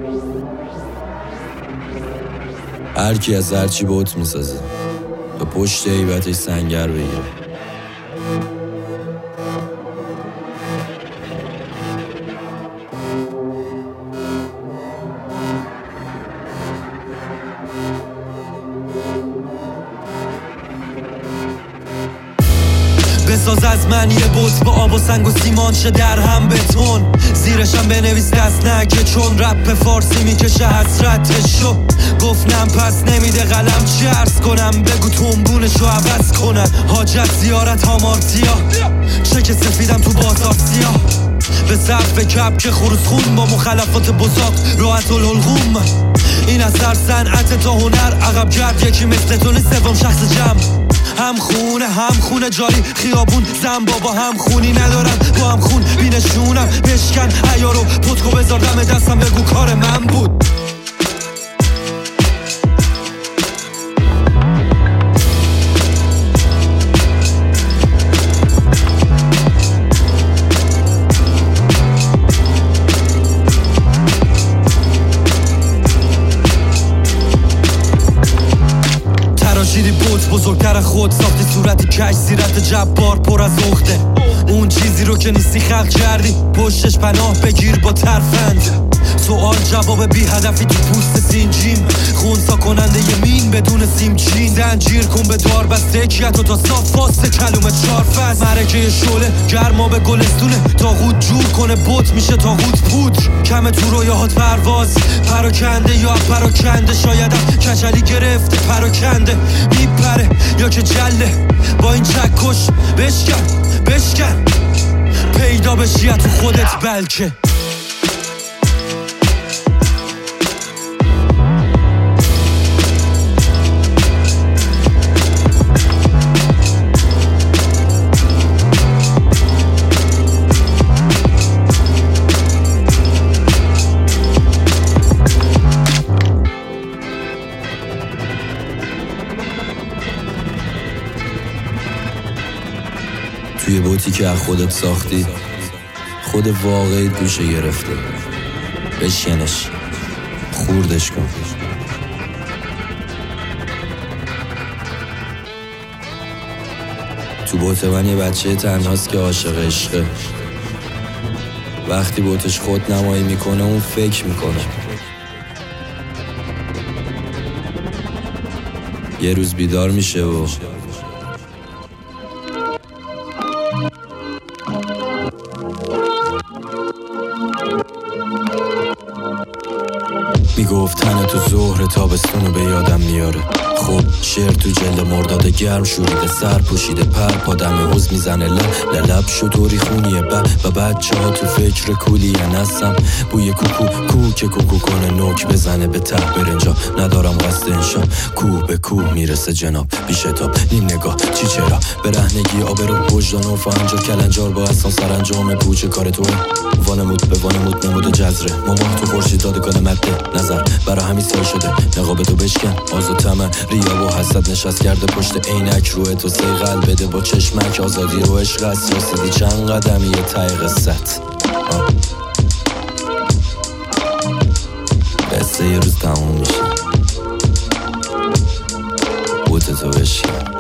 هر کی از هرچی بوت میسازه تا پشت هیبتش سنگر بگیره. بساز از من یه بوت با آب و سنگ و سیمان شه در هم بتون، زیرشم بنویس دست نکه چون رپ فارسی میکشه حسرتشو. گفتم پس نمیده قلم چی عرض کنم، بگو تنبونشو عوض کنن. حاجت زیارت آمارتیا چک سفیدم تو بازار سیاه، به صف کپ که خروس خون با مخلفات بزاق راحت الحلقوم. این از هر صنعت تا هنر عقب گرد یکی مثل تو نیست، سوم شخص جمع. هم خونه جاری خیابون زن بابا، هم خونی ندارم با هم خون بینشونم. بشکن عیارو پتکو بذار دم دستم، بگو کار من بود. تراشیدی بوت بزرگتر خود، ساختی صورتی کش سیرت جبار پر از عقده. اون چیزی رو که نیستی خلق کردی، پشتش پناه بگیر با ترفند. سوال جواب بی هدفی تو پوست سینجیم، خونسا کننده یمین بدون سیمچین. زنجیر کن به دار بسته کیتو تا صاف واسه کلومه چار فصل. مرکه شوله گرما به گلستونه، تاغوت جور کنه بوت میشه تاغوت پودر. کم تو رویاهات پرواز پراکنده یا پراکنده، شایدم کچلی گرفته پراکنده میپره یا که جله. با این چکش بشکن پیدا بشی تو خودت بلکه. توی بوتی که از خودت ساختی، خود واقعی گوشه گرفته. بشکنش، خوردش کن. تو بوت من یه بچه تنهاست که عاشق عشقه. وقتی بوتش خود نمایی میکنه اون فکر میکنه. یه روز بیدار میشه و میگفت تن تو ظهر تابستونو به یادم میاره. خب شعر تو جلد مرداد گرم شوریده، سر پوشیده پر پادم حوز میزنه لب شطوری خونیه و بچه ها تو فکر کولی نستم. بوی کوکو که کوکو کنه نوک بزنه به ته برنجا. ندارم قصد انشا کوه به کوه میرسه جناب بیشتاب. این نگاه چی چرا برهنگی آبرو وجدان و فانجا کلنجار با اصلا سرانجام پوچه کار تو. وانمود به وانمود نمود جزره مامان تو خورشید دادگان مده نظر. برا همین سال شده نقاب تو بشکن. آزو تمن ریا و حسد نشست کرده پشت عینک روی تو سیغل بده با چشمک. آزادی رو عشق است رسیدی چند قدمی ته قصت. قصه یه روز تموم میشه. بوت تو بشکن.